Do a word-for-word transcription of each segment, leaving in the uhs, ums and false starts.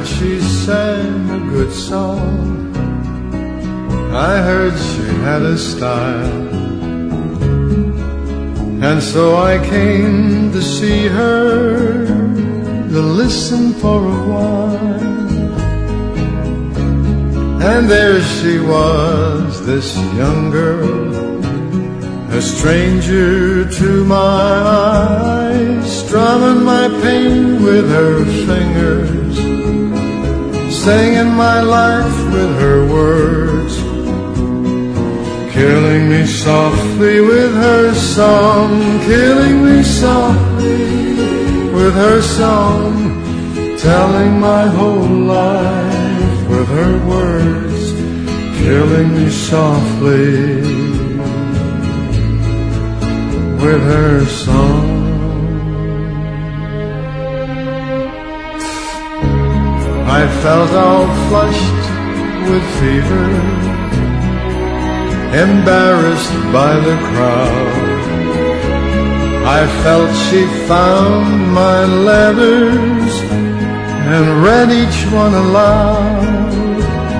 heard she sang a good song. I heard she had a style, and so I came to see her, to listen for a while. And there she was, this young girl, a stranger to my eyes, strumming my pain with her fingers, singing my life with her words, killing me softly with her song, killing me softly with her song, telling my whole life with her words, killing me softly with her song. I felt all flushed with fever, embarrassed by the crowd. I felt she found my letters and read each one aloud.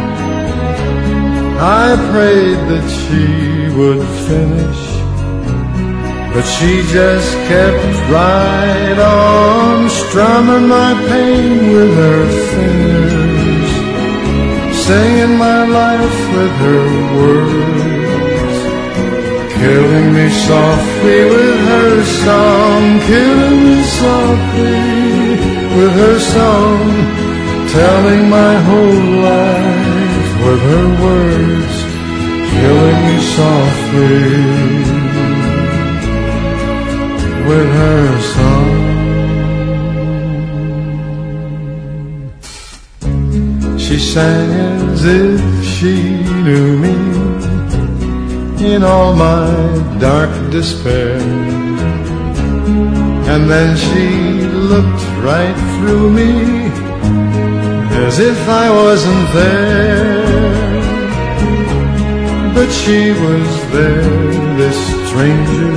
I prayed that she would finish, but she just kept right on, strumming my pain with her fingers, singing my life with her words, killing me softly with her song, killing me softly with her song, telling my whole life with her words, killing me softly with her song. She sang as if she knew me in all my dark despair, and then she looked right through me as if I wasn't there. But she was there, this stranger,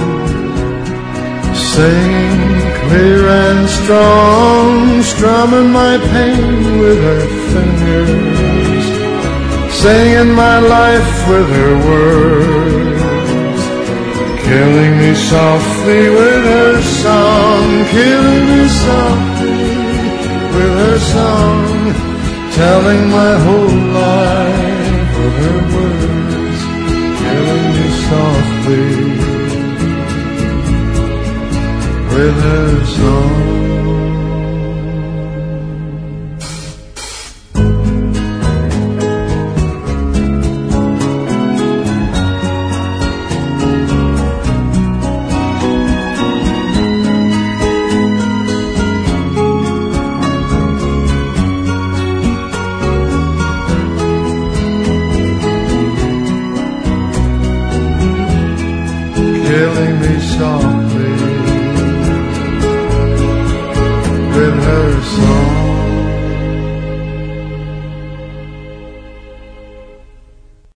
singing clear and strong, strumming my pain with her fingers, singing my life with her words, killing me softly with her song, killing me softly with her song, telling my whole life with her words, killing me softly with her song.